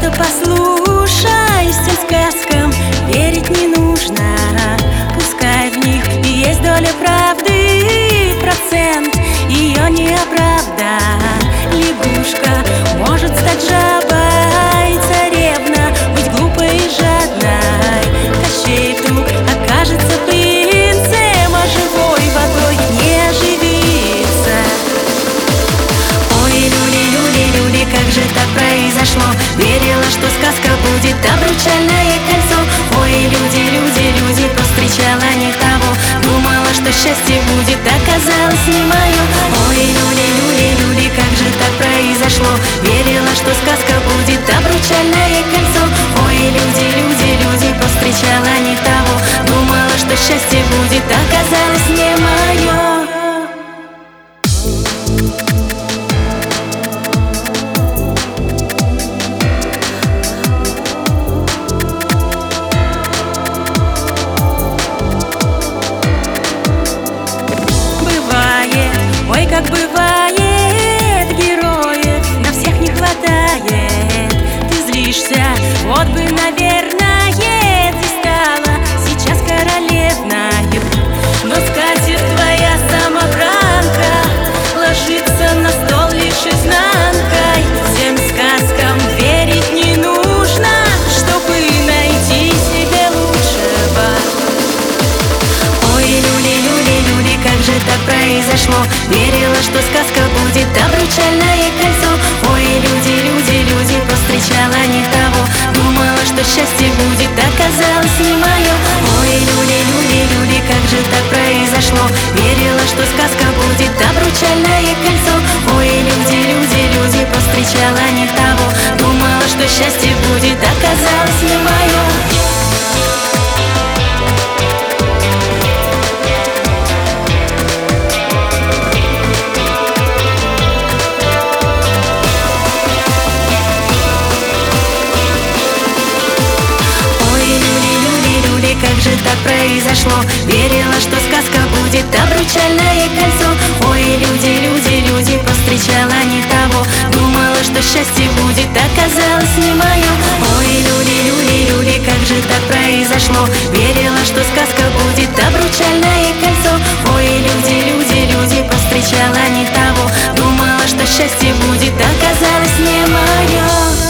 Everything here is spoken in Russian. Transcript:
что послушай всем сказкам, верить не нужно, пускай в них и есть доля правды, процент ее не оправда. Лягушка может стать жабой, царевна быть глупой и жадной. Кощей вдруг окажется принцем, а живой водой не оживится. Ой, люли, люли, люли, как же так произошло? Верила, что сказка будет обручальное кольцо. Ой, люди, люди, люди, повстречала не того, думала, что счастье будет, оказалось не мое. Ой, люли, люли, люли, как же так произошло? Верила, что сказка будет обручальное кольцо. Ой, люди, люди, люди, повстречала не того, думала, что счастье будет, оказалось не мое. Ой, как бывает, героев на всех не хватает. Ты злишься, вот бы, наверное, ты стала сейчас королевною. Но скатерть твоя самобранка ложится на стол лишь изнанкой. Всем сказкам верить не нужно, чтобы найти себе лучшего. Ой, люли, люли, люли, как же так произошло? Верила, что сказка будет обручальное кольцо. Ой, люди, люди, люди, повстречала не того, думала, что счастье будет, оказалось не мое. Ой, люли, люли, люли, как же так произошло? Верила, что сказка будет обручальное кольцо. Ой, люди, люди, люди, повстречала не того, думала, что счастье будет, оказалось не мое. Как же так произошло? Верила, что сказка будет обручальное кольцо. Ой, люди, люди, люди, повстречала не того, думала, что счастье будет, оказалось не мое. Ой, люди, люди, люди, как же так произошло? Верила, что сказка будет обручальное кольцо. Ой, люди, люди, люди, повстречала не того, думала, что счастье будет, оказалось не мое.